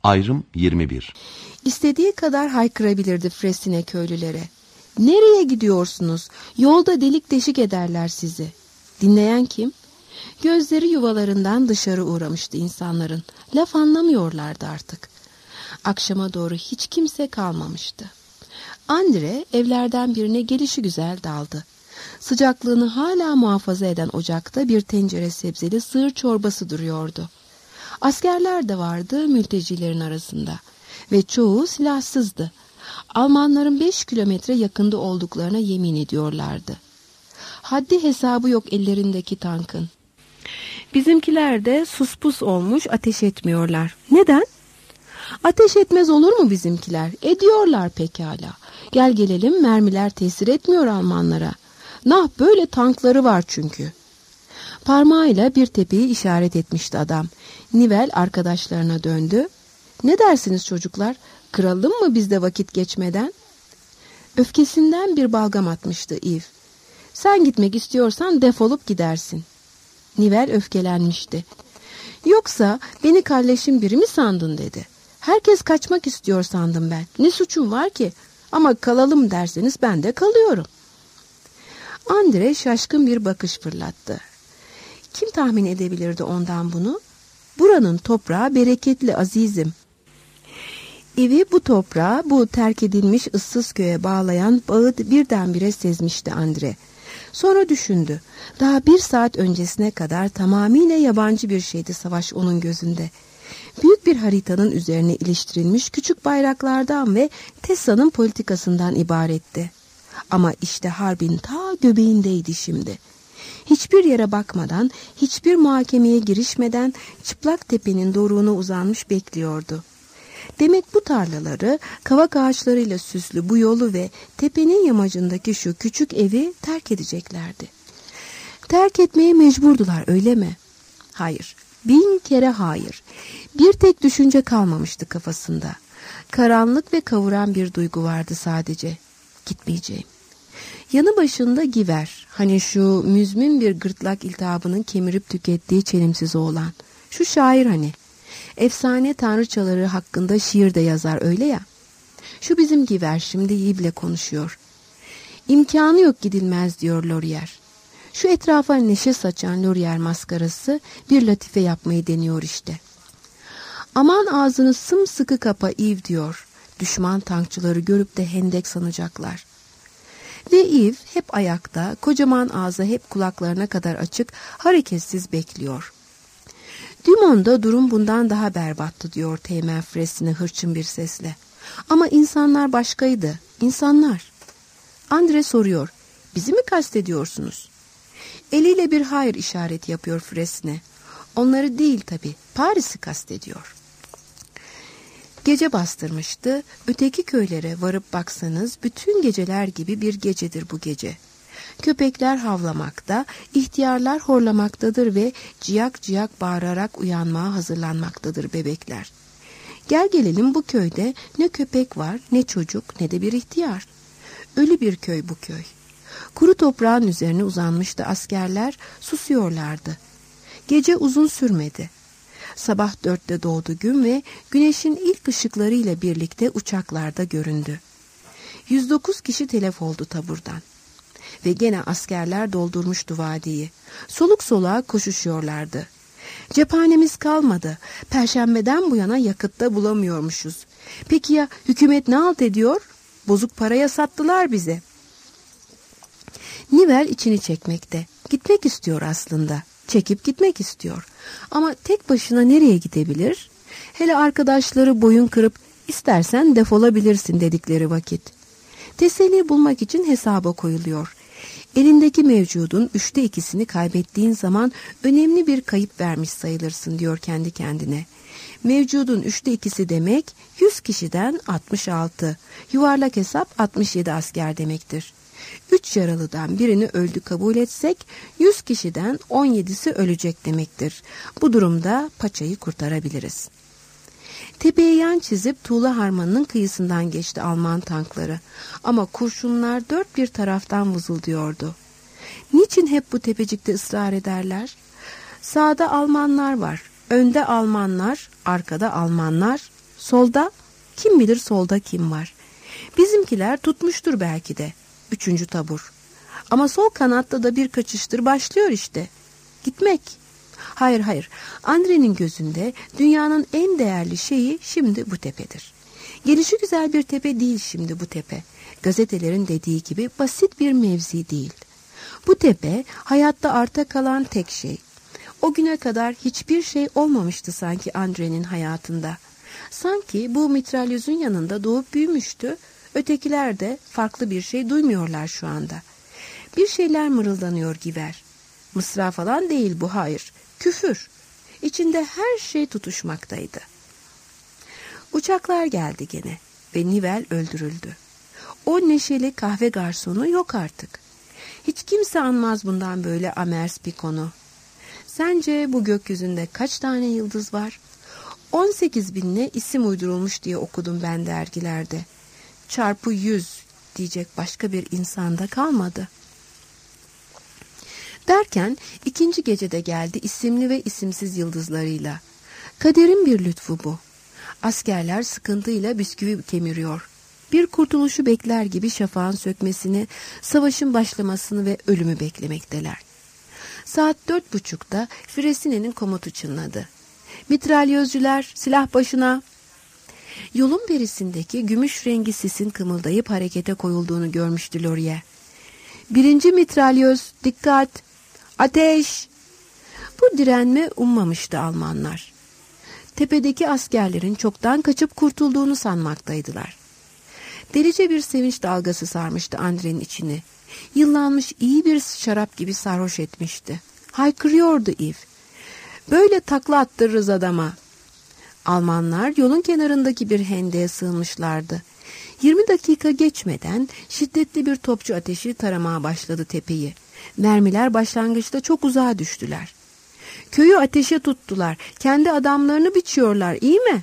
Ayrım 21. İstediği kadar haykırabilirdi Fressine köylülere. Nereye gidiyorsunuz? Yolda delik deşik ederler sizi. Dinleyen kim? Gözleri yuvalarından dışarı uğramıştı insanların. Laf anlamıyorlardı artık. Akşama doğru hiç kimse kalmamıştı. Andre evlerden birine gelişigüzel daldı. Sıcaklığını hala muhafaza eden ocakta bir tencere sebzeli sığır çorbası duruyordu. Askerler de vardı mültecilerin arasında ve çoğu silahsızdı. Almanların 5 kilometre yakında olduklarına yemin ediyorlardı. Haddi hesabı yok ellerindeki tankın. Bizimkiler de suspus olmuş, ateş etmiyorlar. Neden? Ateş etmez olur mu bizimkiler? Ediyorlar pekala. Gel gelelim mermiler tesir etmiyor Almanlara. Nah böyle tankları var çünkü. Parmağıyla bir tepeyi işaret etmişti adam. Nivel arkadaşlarına döndü. Ne dersiniz çocuklar? Kıralım mı biz de vakit geçmeden? Öfkesinden bir balgam atmıştı Yves. Sen gitmek istiyorsan defolup gidersin. Nivel öfkelenmişti. Yoksa beni kalleşin biri mi sandın dedi. Herkes kaçmak istiyor sandım ben. Ne suçum var ki? Ama kalalım derseniz ben de kalıyorum. Andre şaşkın bir bakış fırlattı. Kim tahmin edebilirdi ondan bunu? Buranın toprağı bereketli azizim. Evi bu toprağa, bu terk edilmiş ıssız köye bağlayan bağı birdenbire sezmişti Andre. Sonra düşündü. Daha 1 saat öncesine kadar tamamıyla yabancı bir şeydi savaş onun gözünde. Büyük bir haritanın üzerine iliştirilmiş küçük bayraklardan ve Tessa'nın politikasından ibaretti. Ama işte harbin ta göbeğindeydi şimdi. Hiçbir yere bakmadan, hiçbir muhakemeye girişmeden çıplak tepenin doruğuna uzanmış bekliyordu. Demek bu tarlaları, kavak ağaçlarıyla süslü bu yolu ve tepenin yamacındaki şu küçük evi terk edeceklerdi. Terk etmeye mecburdular, öyle mi? Hayır, 1000 kere hayır. Bir tek düşünce kalmamıştı kafasında. Karanlık ve kavuran bir duygu vardı sadece. Gitmeyeceğim. Yanı başında Giver, hani şu müzmin bir gırtlak iltihabının kemirip tükettiği çelimsiz oğlan. Şu şair hani. Efsane tanrıçaları hakkında şiir de yazar öyle ya. Şu bizim Giver şimdi Yves'le konuşuyor. İmkanı yok gidilmez diyor Laurier. Şu etrafa neşe saçan Laurier maskarası bir latife yapmayı deniyor işte. Aman ağzını sımsıkı kapa Yves diyor. Düşman tankçıları görüp de hendek sanacaklar. Ve Yves hep ayakta, kocaman ağzı hep kulaklarına kadar açık, hareketsiz bekliyor. Dumont'da durum bundan daha berbattı diyor Teğmen Fressine hırçın bir sesle. Ama insanlar başkaydı, insanlar. Andre soruyor, bizi mi kastediyorsunuz? Eliyle bir hayır işareti yapıyor Fressine. Onları değil tabii, Paris'i kastediyor. Gece bastırmıştı, öteki köylere varıp baksanız bütün geceler gibi bir gecedir bu gece. Köpekler havlamakta, ihtiyarlar horlamaktadır ve ciyak ciyak bağırarak uyanmaya hazırlanmaktadır bebekler. Gel gelelim bu köyde ne köpek var, ne çocuk, ne de bir ihtiyar. Ölü bir köy bu köy. Kuru toprağın üzerine uzanmıştı askerler, susuyorlardı. Gece uzun sürmedi. Sabah 4'te doğdu gün ve güneşin ilk ışıklarıyla birlikte uçaklarda göründü. 109 kişi telef oldu taburdan. Ve gene askerler doldurmuştu vadiyi. Soluk soluğa koşuşuyorlardı. Cephanemiz kalmadı. Perşembeden bu yana yakıtta bulamıyormuşuz. Peki ya hükümet ne halt ediyor? Bozuk paraya sattılar bize. Nivel içini çekmekte. Gitmek istiyor aslında. Çekip gitmek istiyor. Ama tek başına nereye gidebilir? Hele arkadaşları boyun kırıp istersen defolabilirsin dedikleri vakit. Teselli bulmak için hesaba koyuluyor. Elindeki mevcudun 3'te 2'sini kaybettiğin zaman önemli bir kayıp vermiş sayılırsın diyor kendi kendine. Mevcudun 3'te 2'si demek 100 kişiden 66. Yuvarlak hesap 67 asker demektir. 3 yaralıdan birini öldü kabul etsek 100 kişiden 17'si ölecek demektir. Bu durumda paçayı kurtarabiliriz. Tepeye yan çizip tuğla harmanının kıyısından geçti Alman tankları. Ama kurşunlar dört bir taraftan vızıldıyordu. Niçin hep bu tepecikte ısrar ederler? Sağda Almanlar var, önde Almanlar, arkada Almanlar, Solda, kim bilir solda kim var. Bizimkiler tutmuştur belki de. 3. tabur. Ama sol kanatta da bir kaçıştır başlıyor işte. Gitmek. Hayır. Andre'nin gözünde dünyanın en değerli şeyi şimdi bu tepedir. Gelişi güzel bir tepe değil şimdi bu tepe. Gazetelerin dediği gibi basit bir mevzi değil. Bu tepe hayatta arta kalan tek şey. O güne kadar hiçbir şey olmamıştı sanki Andre'nin hayatında. Sanki bu mitralyözün yanında doğup büyümüştü. Ötekiler de farklı bir şey duymuyorlar şu anda. Bir şeyler mırıldanıyor Giver. Mısra falan değil bu, hayır. Küfür. İçinde her şey tutuşmaktaydı. Uçaklar geldi gene ve Nivel öldürüldü. O neşeli kahve garsonu yok artık. Hiç kimse anmaz bundan böyle Amerspikonu. Sence bu gökyüzünde kaç tane yıldız var? 18.000'ne isim uydurulmuş diye okudum ben dergilerde. Çarpı 100 diyecek başka bir insanda kalmadı. Derken 2. gecede geldi isimli ve isimsiz yıldızlarıyla. Kaderin bir lütfu bu. Askerler sıkıntıyla bisküvi kemiriyor. Bir kurtuluşu bekler gibi şafağın sökmesini, savaşın başlamasını ve ölümü beklemekteler. Saat 4.30'da Fresine'nin komutu çınladı. Mitralyözcüler silah başına. Yolun berisindeki gümüş rengi sisin kımıldayıp harekete koyulduğunu görmüştü Laurier. 1. mitralyöz, dikkat, ateş. Bu direnme ummamıştı Almanlar. Tepedeki askerlerin çoktan kaçıp kurtulduğunu sanmaktaydılar. Delice bir sevinç dalgası sarmıştı Andre'nin içini. Yıllanmış iyi bir şarap gibi sarhoş etmişti. Haykırıyordu Yves. Böyle takla attırırız adama. Almanlar yolun kenarındaki bir hendeğe sığınmışlardı. 20 dakika geçmeden şiddetli bir topçu ateşi taramaya başladı tepeyi. Mermiler başlangıçta çok uzağa düştüler. Köyü ateşe tuttular. Kendi adamlarını biçiyorlar, iyi mi?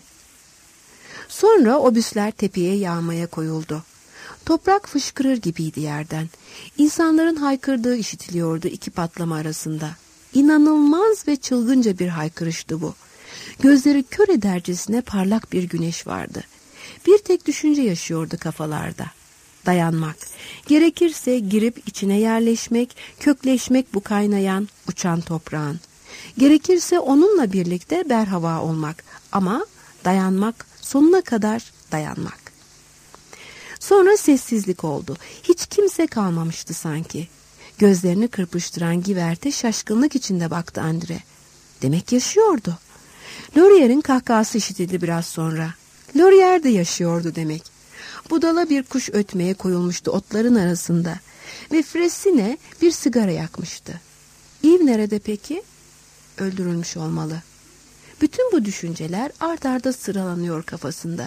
Sonra obüsler tepeye yağmaya koyuldu. Toprak fışkırır gibiydi yerden. İnsanların haykırdığı işitiliyordu iki patlama arasında. İnanılmaz ve çılgınca bir haykırıştı bu. Gözleri kör edercesine parlak bir güneş vardı. Bir tek düşünce yaşıyordu kafalarda. Dayanmak. Gerekirse girip içine yerleşmek, kökleşmek bu kaynayan, uçan toprağın. Gerekirse onunla birlikte berhava olmak. Ama dayanmak, sonuna kadar dayanmak. Sonra sessizlik oldu. Hiç kimse kalmamıştı sanki. Gözlerini kırpıştıran Givert'e şaşkınlık içinde baktı Andre. Demek yaşıyordu. Laurier'in kahkahası işitildi biraz sonra. Laurier de yaşıyordu demek. Budala bir kuş ötmeye koyulmuştu otların arasında. Ve Fressine bir sigara yakmıştı. Yves nerede peki? Öldürülmüş olmalı. Bütün bu düşünceler art arda sıralanıyor kafasında.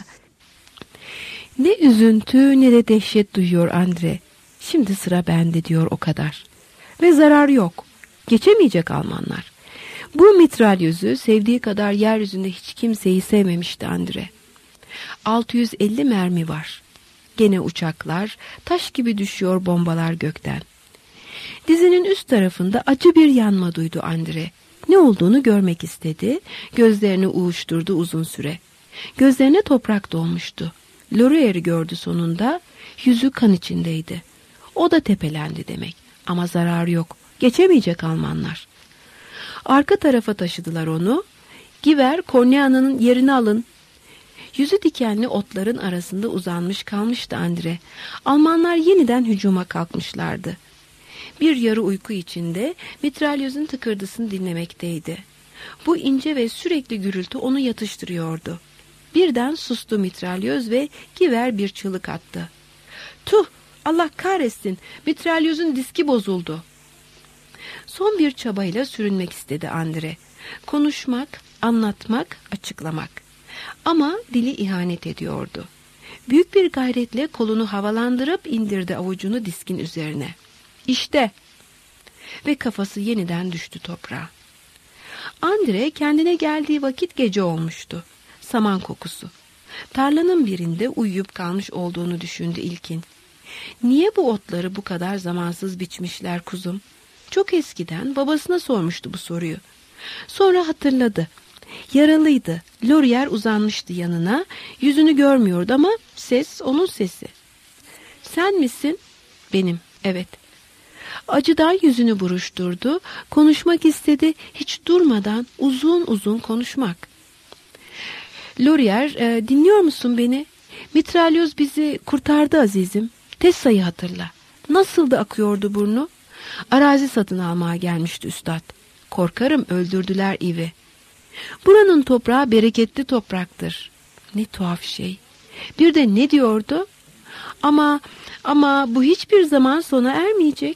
Ne üzüntü ne de dehşet duyuyor Andre. Şimdi sıra bende diyor o kadar. Ve zarar yok. Geçemeyecek Almanlar. Bu mitralyözü sevdiği kadar yeryüzünde hiç kimseyi sevmemişti Andre. 650 mermi var. Gene uçaklar, taş gibi düşüyor bombalar gökten. Dizinin üst tarafında acı bir yanma duydu Andre. Ne olduğunu görmek istedi. Gözlerini uğuşturdu uzun süre. Gözlerine toprak dolmuştu. Laurier'i gördü sonunda. Yüzü kan içindeydi. O da tepelendi demek. Ama zarar yok. Geçemeyecek Almanlar. Arka tarafa taşıdılar onu. Giver, Kornea'nın yerini alın. Yüzü dikenli otların arasında uzanmış kalmıştı Andre. Almanlar yeniden hücuma kalkmışlardı. Bir yarı uyku içinde mitralyözün tıkırdısını dinlemekteydi. Bu ince ve sürekli gürültü onu yatıştırıyordu. Birden sustu mitralyöz ve Giver bir çığlık attı. Tuh! Allah kahretsin! Mitralyözün diski bozuldu. Son bir çabayla sürünmek istedi Andre. Konuşmak, anlatmak, açıklamak. Ama dili ihanet ediyordu. Büyük bir gayretle kolunu havalandırıp indirdi avucunu diskin üzerine. İşte! Ve kafası yeniden düştü toprağa. Andre kendine geldiği vakit gece olmuştu. Saman kokusu. Tarlanın birinde uyuyup kalmış olduğunu düşündü ilkin. Niye bu otları bu kadar zamansız biçmişler kuzum? Çok eskiden babasına sormuştu bu soruyu. Sonra hatırladı. Yaralıydı, Laurier uzanmıştı yanına. Yüzünü görmüyordu ama ses onun sesi. Sen misin? Benim, evet. Acıdan yüzünü buruşturdu. Konuşmak istedi. Hiç durmadan uzun uzun konuşmak. Laurier, dinliyor musun beni? Mitralyoz bizi kurtardı azizim. Tessa'yı hatırla. Nasıl da akıyordu burnu? Arazi satın almaya gelmişti üstad. Korkarım öldürdüler Eve'i. Buranın toprağı bereketli topraktır. Ne tuhaf şey. Bir de ne diyordu? Ama bu hiçbir zaman sona ermeyecek.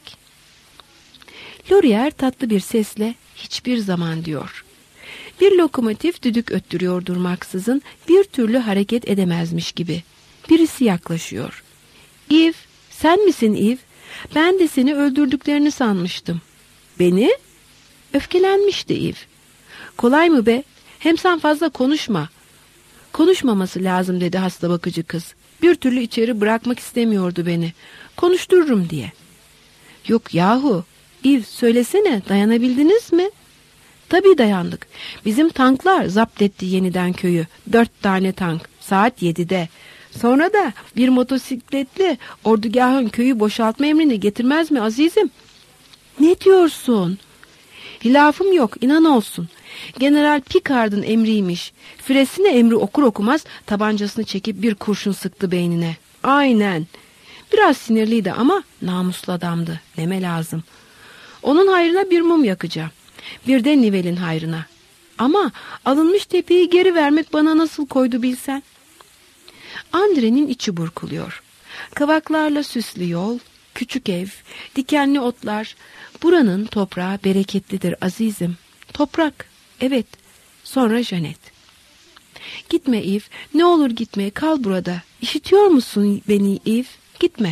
Laurier tatlı bir sesle hiçbir zaman diyor. Bir lokomotif düdük öttürüyor durmaksızın, bir türlü hareket edemezmiş gibi. Birisi yaklaşıyor. Eve, sen misin Eve? Ben de seni öldürdüklerini sanmıştım. Beni? Öfkelenmişti Eve. Kolay mı be? Hem sen fazla konuşma. Konuşmaması lazım dedi hasta bakıcı kız. Bir türlü içeri bırakmak istemiyordu beni. Konuştururum diye. Yok yahu. Eve söylesene, dayanabildiniz mi? Tabii dayandık. Bizim tanklar zapt etti yeniden köyü. 4 tane tank. Saat 7'de. Sonra da bir motosikletli ordugahın köyü boşaltma emrini getirmez mi azizim? Ne diyorsun? Hilafım yok, inan olsun. General Picard'ın emriymiş. Fresine emri okur okumaz tabancasını çekip bir kurşun sıktı beynine. Aynen. Biraz sinirliydi ama namuslu adamdı. Neme lazım. Onun hayrına bir mum yakacağım. Bir de Nivel'in hayrına. Ama alınmış tepeyi geri vermek bana nasıl koydu bilsen. Andre'nin içi burkuluyor. Kavaklarla süslü yol, küçük ev, dikenli otlar. Buranın toprağı bereketlidir azizim. Toprak, evet. Sonra Janet. Gitme Eve, ne olur gitme, kal burada. İşitiyor musun beni Eve? Gitme.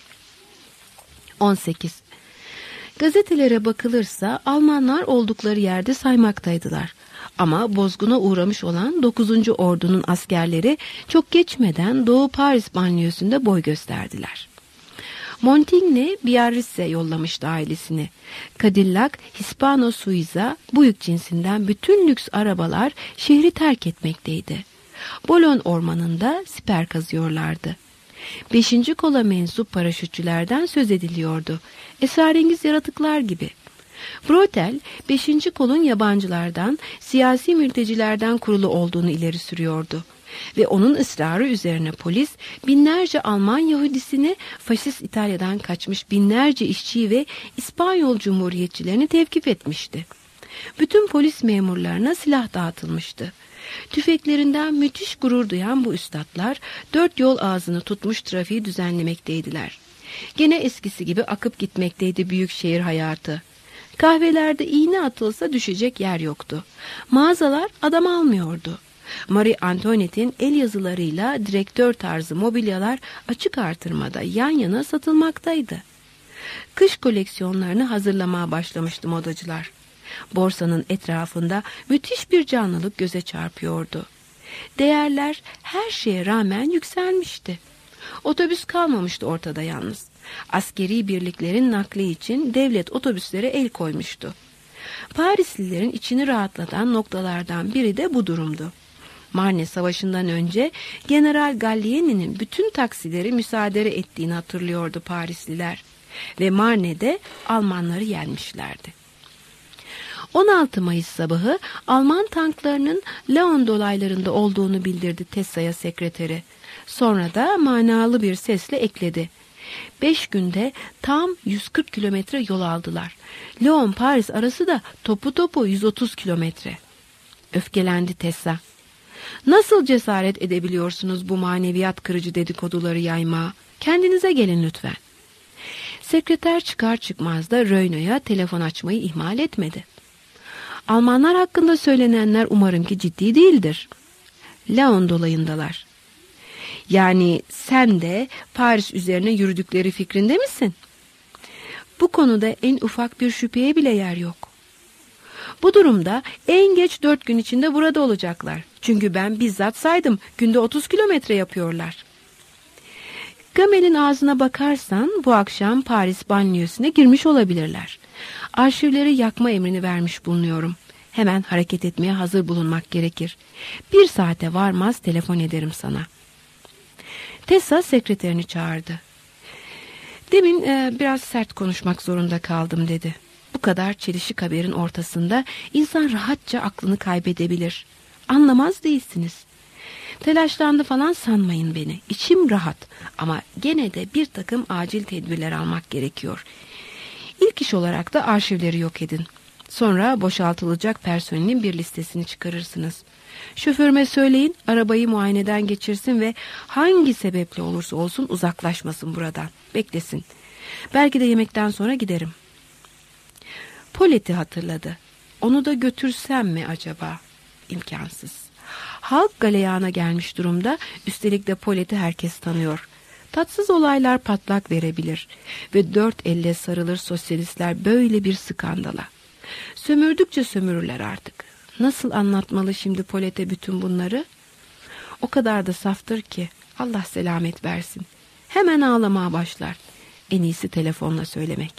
18. Gazetelere bakılırsa Almanlar oldukları yerde saymaktaydılar. Ama bozguna uğramış olan 9. Ordu'nun askerleri çok geçmeden Doğu Paris banliyösünde boy gösterdiler. Montigne Biarritze yollamıştı ailesini. Cadillac Hispano Suiza bu yük cinsinden bütün lüks arabalar şehri terk etmekteydi. Bolon ormanında siper kazıyorlardı. 5. kola mensup paraşütçülerden söz ediliyordu. Esrarengiz yaratıklar gibi. Brotel, 5. kolun yabancılardan, siyasi mültecilerden kurulu olduğunu ileri sürüyordu. Ve onun ısrarı üzerine polis, binlerce Alman Yahudisini, faşist İtalya'dan kaçmış binlerce işçiyi ve İspanyol Cumhuriyetçilerini tevkif etmişti. Bütün polis memurlarına silah dağıtılmıştı. Tüfeklerinden müthiş gurur duyan bu üstadlar 4 yol ağzını tutmuş trafiği düzenlemekteydiler. Gene eskisi gibi akıp gitmekteydi büyük şehir hayatı. Kahvelerde iğne atılsa düşecek yer yoktu. Mağazalar adam almıyordu. Marie Antoinette'in el yazılarıyla direktör tarzı mobilyalar açık artırmada yan yana satılmaktaydı. Kış koleksiyonlarını hazırlamaya başlamıştı modacılar. Borsanın etrafında müthiş bir canlılık göze çarpıyordu. Değerler her şeye rağmen yükselmişti. Otobüs kalmamıştı ortada yalnız. Askeri birliklerin nakli için devlet otobüslere el koymuştu. Parislilerin içini rahatlatan noktalardan biri de bu durumdu. Marne Savaşı'ndan önce General Gallieni'nin bütün taksileri müsaade ettiğini hatırlıyordu Parisliler. Ve Marne'de Almanları yenmişlerdi. 16 Mayıs sabahı Alman tanklarının Laon dolaylarında olduğunu bildirdi Tessa'ya sekreteri. Sonra da manalı bir sesle ekledi. 5 günde tam 140 kilometre yol aldılar. Lyon-Paris arası da topu 130 kilometre. Öfkelendi Tessa. Nasıl cesaret edebiliyorsunuz bu maneviyat kırıcı dedikoduları yaymaya? Kendinize gelin lütfen. Sekreter çıkar çıkmaz da Röyno'ya telefon açmayı ihmal etmedi. Almanlar hakkında söylenenler umarım ki ciddi değildir. Laon dolayındalar. Yani sen de Paris üzerine yürüdükleri fikrinde misin? Bu konuda en ufak bir şüpheye bile yer yok. Bu durumda en geç 4 gün içinde burada olacaklar. Çünkü ben bizzat saydım, günde 30 kilometre yapıyorlar. Gamel'in ağzına bakarsan bu akşam Paris banliyösüne girmiş olabilirler. Arşivleri yakma emrini vermiş bulunuyorum. Hemen hareket etmeye hazır bulunmak gerekir. 1 saate varmaz telefon ederim sana. Tessa sekreterini çağırdı. Demin biraz sert konuşmak zorunda kaldım dedi. Bu kadar çelişik haberin ortasında insan rahatça aklını kaybedebilir. Anlamaz değilsiniz. Telaşlandı falan sanmayın beni. İçim rahat ama gene de bir takım acil tedbirler almak gerekiyor. İlk iş olarak da arşivleri yok edin. Sonra boşaltılacak personelin bir listesini çıkarırsınız. Şoförüme söyleyin arabayı muayeneden geçirsin ve hangi sebeple olursa olsun uzaklaşmasın buradan. Beklesin. Belki de yemekten sonra giderim. Paulette'i hatırladı. Onu da götürsem mi acaba? İmkansız. Halk galeyana gelmiş durumda, üstelik de Paulette'i herkes tanıyor. Tatsız olaylar patlak verebilir ve 4 elle sarılır sosyalistler böyle bir skandala. Sömürdükçe sömürürler artık. Nasıl anlatmalı şimdi Paulette'e bütün bunları? O kadar da saftır ki Allah selamet versin. Hemen ağlamaya başlar. En iyisi telefonla söylemek.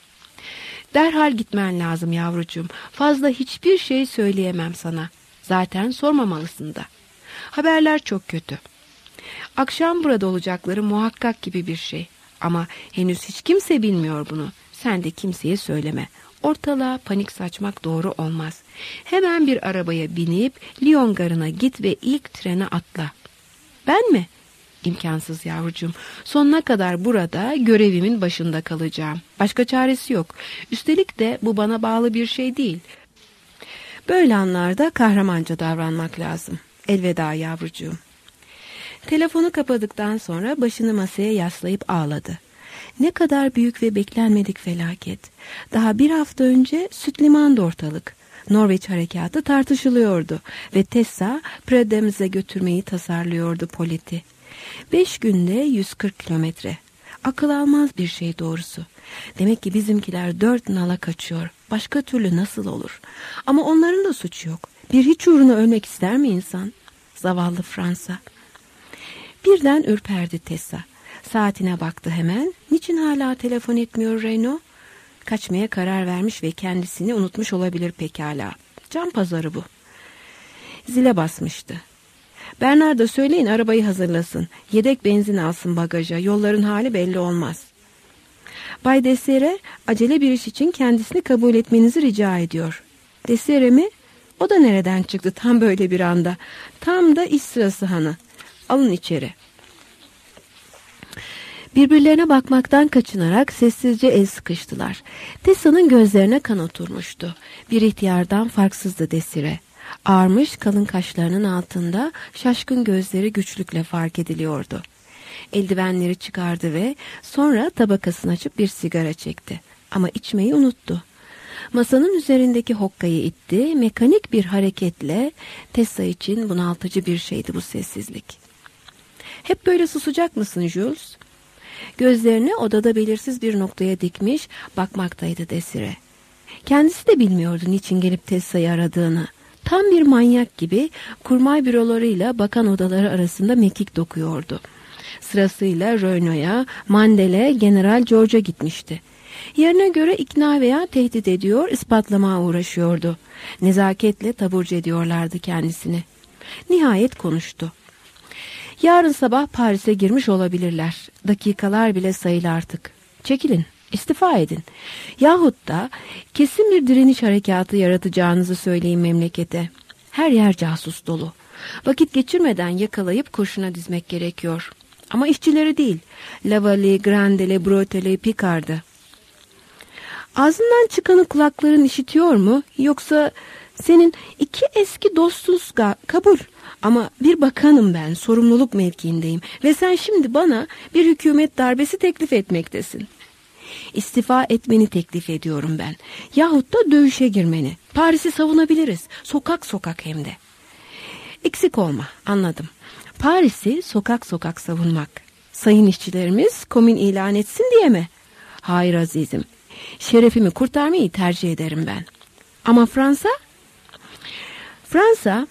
Derhal gitmen lazım yavrucuğum. Fazla hiçbir şey söyleyemem sana. Zaten sormamalısın da. Haberler çok kötü. Akşam burada olacakları muhakkak gibi bir şey. Ama henüz hiç kimse bilmiyor bunu. Sen de kimseye söyleme. Ortalığa panik saçmak doğru olmaz. Hemen bir arabaya binip Lyon garına git ve ilk trene atla. Ben mi? İmkansız yavrucuğum. Sonuna kadar burada görevimin başında kalacağım. Başka çaresi yok. Üstelik de bu bana bağlı bir şey değil. Böyle anlarda kahramanca davranmak lazım. Elveda yavrucuğum. Telefonu kapadıktan sonra başını masaya yaslayıp ağladı. Ne kadar büyük ve beklenmedik felaket. Daha 1 hafta önce süt limandı ortalık. Norveç harekatı tartışılıyordu ve Tessa Predem'e götürmeyi tasarlıyordu Paulette'i. 5 günde 140 kilometre. Akıl almaz bir şey doğrusu. Demek ki bizimkiler 4 nala kaçıyor. Başka türlü nasıl olur? Ama onların da suçu yok. Bir hiç uğruna ölmek ister mi insan? Zavallı Fransa. Birden ürperdi Tessa. Saatine baktı hemen. Niçin hala telefon etmiyor Reyno? Kaçmaya karar vermiş ve kendisini unutmuş olabilir pekala. Can pazarı bu. Zile basmıştı. Bernard'a söyleyin arabayı hazırlasın. Yedek benzin alsın bagaja. Yolların hali belli olmaz. Bay Desire acele bir iş için kendisini kabul etmenizi rica ediyor. Desire mi? O da nereden çıktı tam böyle bir anda? Tam da iş sırası hanı. Alın içeri. Birbirlerine bakmaktan kaçınarak sessizce el sıkıştılar. Tessa'nın gözlerine kan oturmuştu. Bir ihtiyardan farksızdı Desire. Ağarmış kalın kaşlarının altında şaşkın gözleri güçlükle fark ediliyordu. Eldivenleri çıkardı ve sonra tabakasını açıp bir sigara çekti. Ama içmeyi unuttu. Masanın üzerindeki hokkayı itti, mekanik bir hareketle Tessa için bunaltıcı bir şeydi bu sessizlik. Hep böyle susacak mısın Jules? Gözlerini odada belirsiz bir noktaya dikmiş bakmaktaydı Desire. Kendisi de bilmiyordu niçin gelip Tessa'yı aradığını. Tam bir manyak gibi kurmay bürolarıyla bakan odaları arasında mekik dokuyordu. Sırasıyla Reyno'ya, Mandel'e, General George'a gitmişti. Yerine göre ikna veya tehdit ediyor, ispatlamaya uğraşıyordu. Nezaketle taburcu ediyorlardı kendisini. Nihayet konuştu. Yarın sabah Paris'e girmiş olabilirler. Dakikalar bile sayılı artık. Çekilin, istifa edin. Yahut da kesin bir direniş harekatı yaratacağınızı söyleyin memlekete. Her yer casus dolu. Vakit geçirmeden yakalayıp kurşuna dizmek gerekiyor. Ama işçileri değil. Laval'i, Grandel'i, Bretel'i, Picard'ı. Ağzından çıkanı kulakların işitiyor mu? Yoksa senin 2 eski dostun kabul. Ama bir bakanım ben, sorumluluk mevkiindeyim. Ve sen şimdi bana bir hükümet darbesi teklif etmektesin. İstifa etmeni teklif ediyorum ben. Yahut da dövüşe girmeni. Paris'i savunabiliriz. Sokak sokak hem de. Eksik olma, anladım. Paris'i sokak sokak savunmak. Sayın işçilerimiz komün ilan etsin diye mi? Hayır azizim. Şerefimi kurtarmayı tercih ederim ben. Ama Fransa? Fransa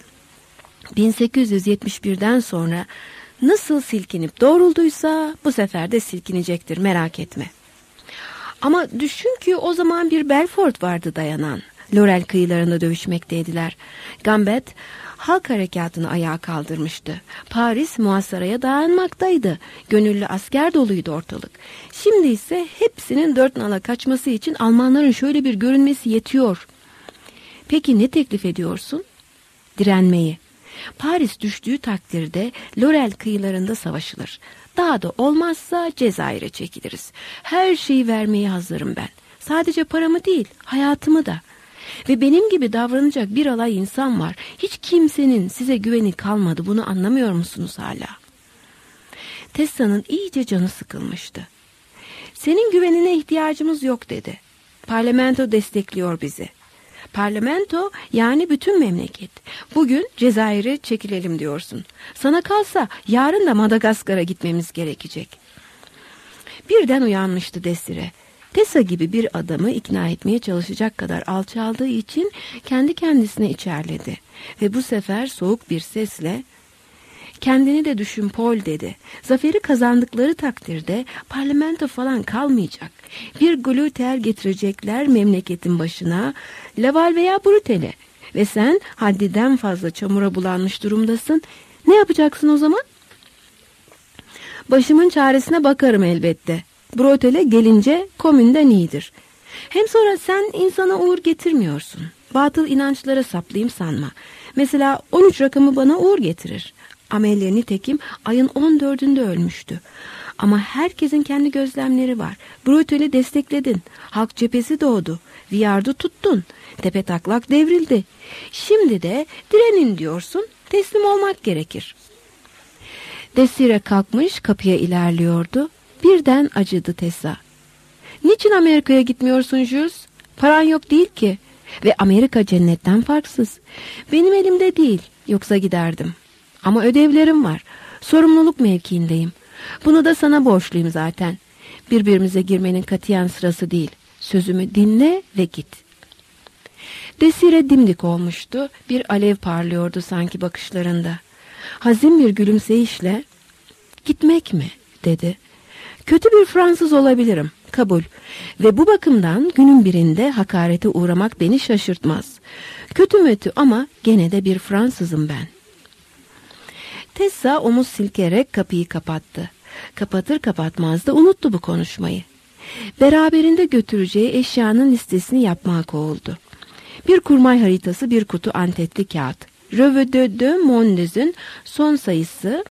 1871'den sonra nasıl silkinip doğrulduysa bu sefer de silkinecektir, merak etme. Ama düşün ki o zaman bir Belfort vardı dayanan. Laurel kıyılarında dövüşmekteydiler. Gambet halk harekatını ayağa kaldırmıştı. Paris muhasaraya dayanmaktaydı. Gönüllü asker doluydu ortalık. Şimdi ise hepsinin dört nala kaçması için Almanların şöyle bir görünmesi yetiyor. Peki ne teklif ediyorsun? Direnmeyi. Paris düştüğü takdirde Laurel kıyılarında savaşılır. Daha da olmazsa Cezayir'e çekiliriz. Her şeyi vermeye hazırım ben. Sadece paramı değil, hayatımı da. Ve benim gibi davranacak bir alay insan var. Hiç kimsenin size güveni kalmadı. Bunu anlamıyor musunuz hala? Tessa'nın iyice canı sıkılmıştı. Senin güvenine ihtiyacımız yok dedi. Parlamento destekliyor bizi. Parlamento yani bütün memleket. Bugün Cezayir'e çekilelim diyorsun. Sana kalsa yarın da Madagaskar'a gitmemiz gerekecek. Birden uyanmıştı Desire. Tessa gibi bir adamı ikna etmeye çalışacak kadar alçaldığı için kendi kendisine içerledi. Ve bu sefer soğuk bir sesle "Kendini de düşün Paul" dedi. Zaferi kazandıkları takdirde parlamento falan kalmayacak. Bir glüter getirecekler memleketin başına, Laval veya Brutele. Ve sen haddinden fazla çamura bulanmış durumdasın. Ne yapacaksın o zaman? Başımın çaresine bakarım elbette. Brutele gelince komünden iyidir. Hem sonra sen insana uğur getirmiyorsun. Batıl inançlara saplayayım sanma. Mesela 13 rakamı bana uğur getirir. Amelia nitekim ayın 14'ünde ölmüştü. Ama herkesin kendi gözlemleri var. Brutale'i destekledin. Halk cephesi doğdu. Viyardı tuttun. Tepetaklak devrildi. Şimdi de direnin diyorsun. Teslim olmak gerekir. Desire kalkmış kapıya ilerliyordu. Birden acıdı Tessa. Niçin Amerika'ya gitmiyorsun Jules? Paran yok değil ki. Ve Amerika cennetten farksız. Benim elimde değil. Yoksa giderdim. Ama ödevlerim var. Sorumluluk mevkiindeyim. Bunu da sana borçluyum zaten. Birbirimize girmenin katiyen sırası değil. Sözümü dinle ve git. Desire dimdik olmuştu. Bir alev parlıyordu sanki bakışlarında. Hazin bir gülümseyişle "Gitmek mi?" dedi. "Kötü bir Fransız olabilirim. Kabul. Ve bu bakımdan günün birinde hakarete uğramak beni şaşırtmaz. Kötü mötü ama gene de bir Fransızım ben." Tessa omuz silkerek kapıyı kapattı. Kapatır kapatmaz da unuttu bu konuşmayı. Beraberinde götüreceği eşyanın listesini yapmaya koyuldu. Bir kurmay haritası, bir kutu antetli kağıt. Revue de Mondes'ün son sayısı